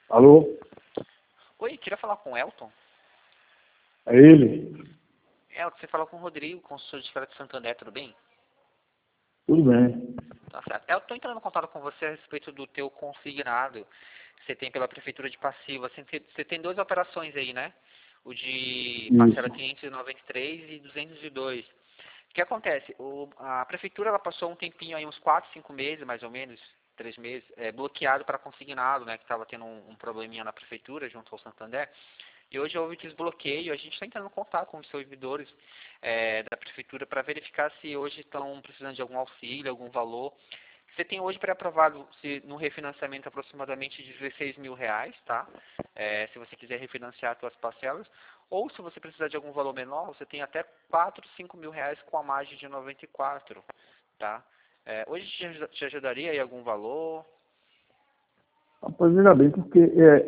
Alô? Oi, queria falar com o Elton. É ele? Elton, você falou com o Rodrigo, consultor de Feira de Santander, tudo bem? Tudo bem. Tá certo. Elton, estou entrando em contato com você a respeito do teu consignado que você tem pela Prefeitura de Passiva. Você tem duas operações aí, né? O de parcela Isso. 593 e 202. O que acontece? A Prefeitura ela passou um tempinho aí, uns 4, 5 meses, mais ou menos, 3 meses, bloqueado para consignado, né? Que estava tendo um probleminha na Prefeitura, junto ao Santander. E hoje houve desbloqueio, a gente está entrando em contato com os servidores da prefeitura para verificar se hoje estão precisando de algum auxílio, algum valor. Você tem hoje pré-aprovado no refinanciamento aproximadamente de R$ 16.000, tá? Se você quiser refinanciar as suas parcelas. Ou se você precisar de algum valor menor, você tem até R$ 4, R$ 5.000 com a margem de 94, tá? Hoje te ajudaria aí algum valor? Rapaz, veja bem, porque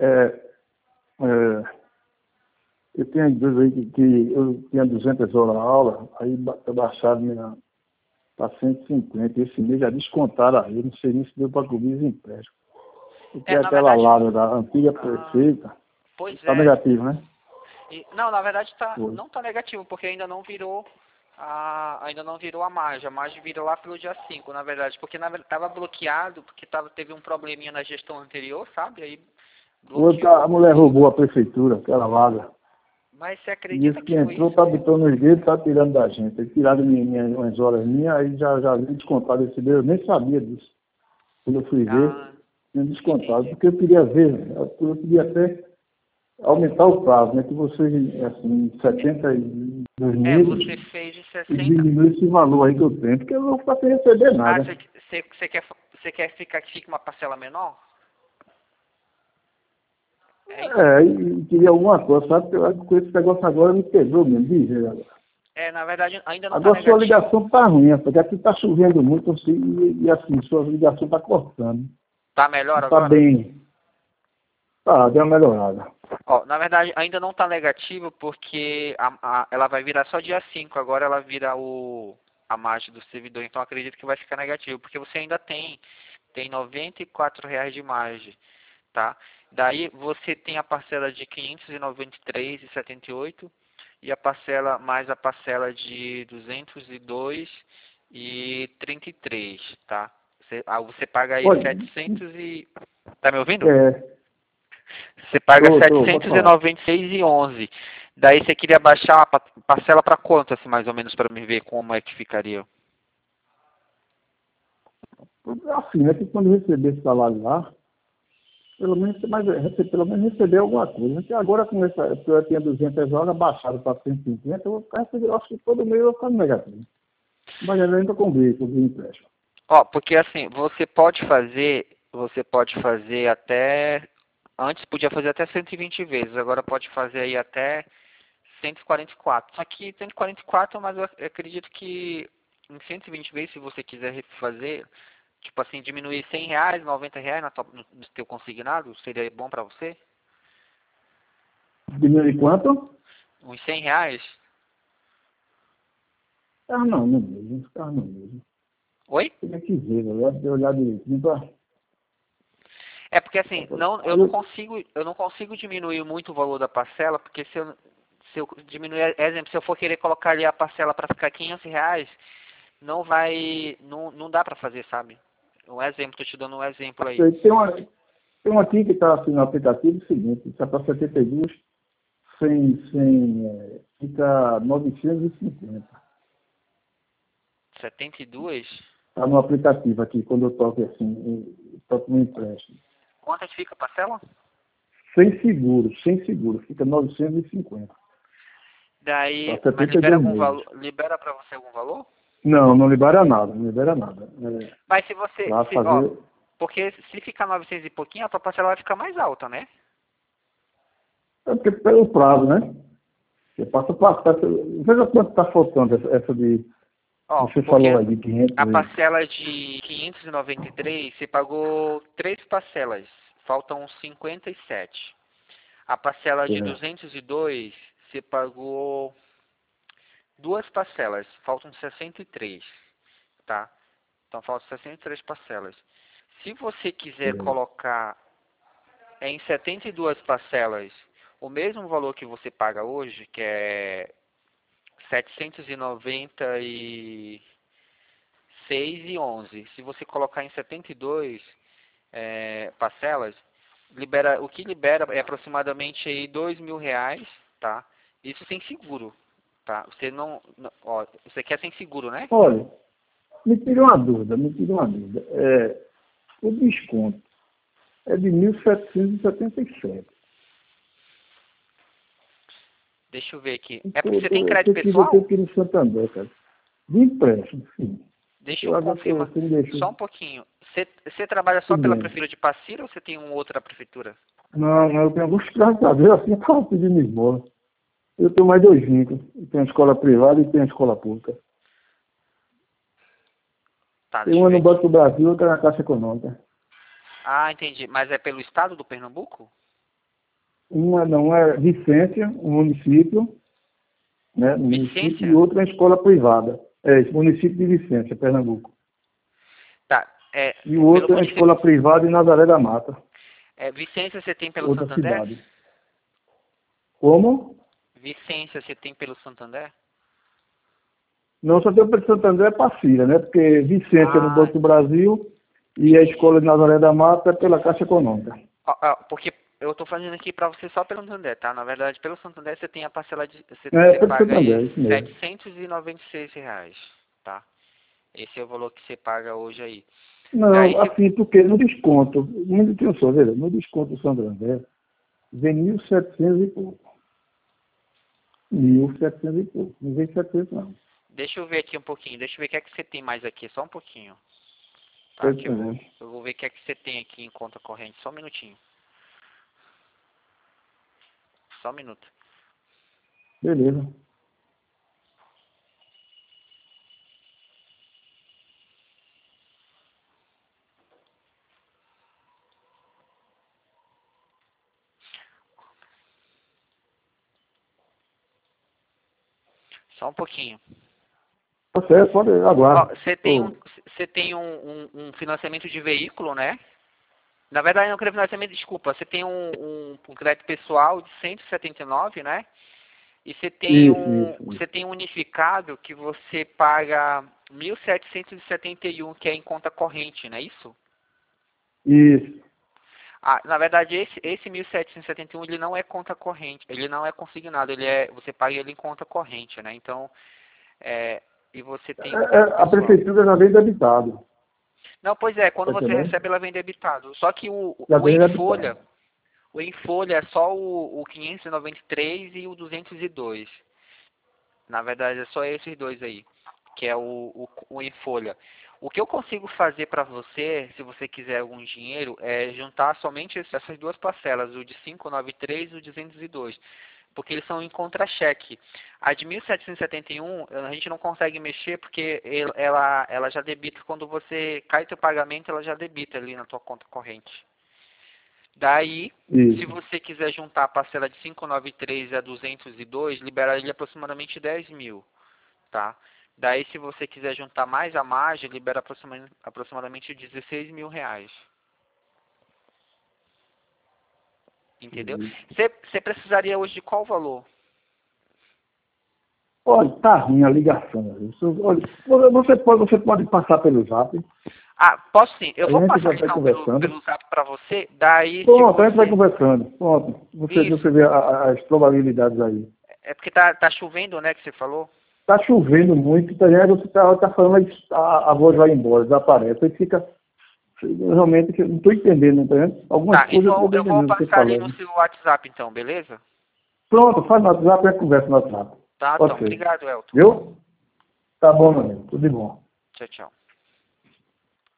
eu tenho às vezes aí que eu tinha 200 horas na aula, aí baixaram minha para 150. Esse mês já descontaram aí, não sei nem se deu para cobrir os empréstimos. Porque Na aquela verdade, lábia da antiga prefeita pois está é. negativo, né? Não, na verdade Foi. não está negativo, porque ainda não virou a margem. A margem vira lá pelo dia 5, na verdade, porque estava bloqueado, porque teve um probleminha na gestão anterior, sabe? Aí Outra, a bloqueou. mulher roubou a prefeitura, aquela vaga. Mas você E acredita esse que que foi entrou isso tá mesmo? botando os dedos, tá tirando da gente. Eles tiraram umas horas minhas, aí já vi descontado esse meu, eu nem sabia disso. Quando eu fui ver, Ah, tinha descontado, entendi. porque eu queria ver, eu queria até aumentar o prazo, né? Que vocês, assim, 72 Você meses, fez de e 60. diminui esse valor aí que eu tenho, porque eu não vou ficar sem receber Ah, nada. você quer ficar que fique uma parcela menor? É isso? E queria alguma coisa, sabe? Porque eu acho que com esse negócio agora me quebrou mesmo, de jeito agora. Na verdade ainda não está Agora sua negativo. ligação tá ruim, porque aqui tá chovendo muito, assim, e assim, sua ligação tá cortando. Tá Não melhor tá agora? bem. Tá, deu uma melhorada. Ó, na verdade, ainda não está negativo porque ela vai virar só dia 5. Agora ela vira a margem do servidor. Então acredito que vai ficar negativo, porque você ainda tem R$ 94 de margem, tá? Daí você tem a parcela de 593,78 e a parcela mais a parcela de 202,33, tá? Você paga aí Olha, 700 e... Tá me ouvindo? é, Você paga pode falar. 796,11. Daí você queria baixar a parcela para quanto, assim, mais ou menos, para me ver como é que ficaria? Assim, né, que quando receber esse salário lá, pelo menos, pelo menos receber alguma coisa. Porque agora, com essa, eu tinha 200 horas, baixado para 150, eu vou ficar recebendo, acho que todo mês eu vou ficar no negativo. Mas eu ainda cobri empréstimo. Ó, porque assim, você pode fazer até, antes podia fazer até 120 vezes, agora pode fazer aí até 144. Só que 144, mas eu acredito que em 120 vezes, se você quiser fazer, tipo assim, diminuir R$ 100, R$ 90 no teu consignado, seria bom para você? Diminui quanto? Uns R$ 100? Ah, não, no mesmo, ficava no mesmo. Oi? Tinha que ver, eu ia ter que olhar direitinho para... É porque assim, Aí eu, eu não consigo diminuir muito o valor da parcela, porque se eu diminuir, exemplo, se eu for querer colocar ali a parcela para ficar R$ 500, não dá para fazer, sabe? Um exemplo, tô te dando um exemplo aí. tem uma aqui que está assim, no aplicativo, o seguinte, está para 72, fica 950. 72, Está no aplicativo aqui, quando eu toco assim, eu toco no empréstimo. quanto é que fica a parcela? Sem seguro, fica 950. Daí, Para mas 72 meses. libera para você algum valor? Não, não libera nada, não libera nada. Mas se você, Para fazer, porque se ficar 900 e pouquinho, a tua parcela vai ficar mais alta, né? porque pelo prazo, né? Você passa, veja quanto está faltando essa de, Ó, você porque falou aí de 500 a aí. parcela de 593, você pagou 3 parcelas, faltam 57. A parcela de É, 202, você pagou 2 parcelas, faltam 63, tá? Então faltam 63 parcelas. Se você quiser é, colocar é em 72 parcelas o mesmo valor que você paga hoje, que é 796,11. Se você colocar em 72 parcelas, o que libera é aproximadamente aí R$ 2.000, tá? Isso sem seguro, tá? Você ó, você quer sem seguro, né? Olha, me tira uma dúvida, me tira uma dúvida. O desconto é de 1.777. Deixa eu ver aqui. É Então, porque você tem crédito pessoal? eu aqui no Santander, cara. De empréstimo, sim. Deixa eu confirmar. Você me deixou. Só um pouquinho. Você trabalha só Tudo pela bem. prefeitura de Passira ou você tem uma outra prefeitura? Não, eu tenho alguns, graças a Deus, assim, eu pedindo esmola. Eu tenho mais dois vínculos. Eu tenho a escola privada e tenho a escola pública. Tá, Tem deixa eu uma ver no aqui. Banco do Brasil e outra na Caixa Econômica. Ah, entendi. Mas é pelo estado do Pernambuco? Uma não é Vicência, um município, né? Um município, e Vicência? outra é a escola privada. É, esse município de Vicência, Pernambuco. Tá. E o Pelo outro é a município. escola privada em Nazaré da Mata, Vicência você tem pelo outra Santander? cidade. Como? Vicência você tem pelo Santander? Não, só tem o Pedro Santander é Passira, né? Porque Vicência é no Ah, Banco do Brasil e a entendi. escola de Nazaré da Mata é pela Caixa Econômica. Porque eu tô fazendo aqui para você só pelo Santander, tá? Na verdade, pelo Santander você tem a parcela de... É, Você Pedro paga aí Santander, isso mesmo. R$ 796, tá? Esse é o valor que você paga hoje aí. Daí Não, você... assim, porque no desconto, muito tem só, veja, no desconto do Santander, vem 1.700 e pouco. 1.700 e pouco. Não vem 700 não. Deixa eu ver aqui um pouquinho. Deixa eu ver o que é que você tem mais aqui. Só um pouquinho. Tá? Pode Que eu vou, entender. eu vou ver o que é que você tem aqui em conta corrente. Só um minutinho. Só um minuto. Beleza. Só um pouquinho. Tá certo, pode Ó, aguardar. você tem um financiamento de veículo, né? Na verdade, não quero financiamento, desculpa. Você tem um crédito pessoal de 179, né? E Isso. você tem um unificado que você paga 1.771, que é em conta corrente, não é isso? Isso. Ah, na verdade, esse 1.771 ele não é conta corrente, ele não é consignado, você paga ele em conta corrente, né? Então, e você tem um crédito A pessoal. prefeitura já vem debitado. Não, pois é, quando Tá você entendendo? recebe, ela vem debitado. Só que Já vem debitado. o em folha é só o 593 e o 202. Na verdade, é só esses dois aí, que é o em folha. O que eu consigo fazer para você, se você quiser algum dinheiro, é juntar somente essas duas parcelas, o de 593 e o de 202, porque eles são em contra-cheque. A de 1.771, a gente não consegue mexer porque ela já debita quando você cai teu pagamento, ela já debita ali na tua conta corrente. Daí, se Isso. você quiser juntar a parcela de 593 a 202, liberaria aproximadamente 10 mil, tá? Daí, se você quiser juntar mais a margem, libera aproximadamente 16 mil reais. Entendeu? Você precisaria hoje de qual valor? Olha, tá ruim a ligação. Olha, você pode passar pelo zap. Ah, posso sim. Eu A vou gente passar vai então conversando. pelo zap para você. Daí, se Pronto, a gente vai você... conversando. Pronto. Você Isso. vê as probabilidades aí. É porque tá chovendo, né, que você falou? Tá chovendo muito, tá vendo? Você tá falando, aí a voz vai embora, desaparece. Aí fica. Realmente, que eu não estou entendendo, tá vendo? Algumas Tá, coisas eu estou então eu vou entendendo você passar ali no falando. seu WhatsApp então, beleza? Pronto, faz no WhatsApp e conversa no WhatsApp. Tá, Pode então. ser. Obrigado, Elton. Viu? Tá bom, meu amigo. Tudo de bom. Tchau, tchau.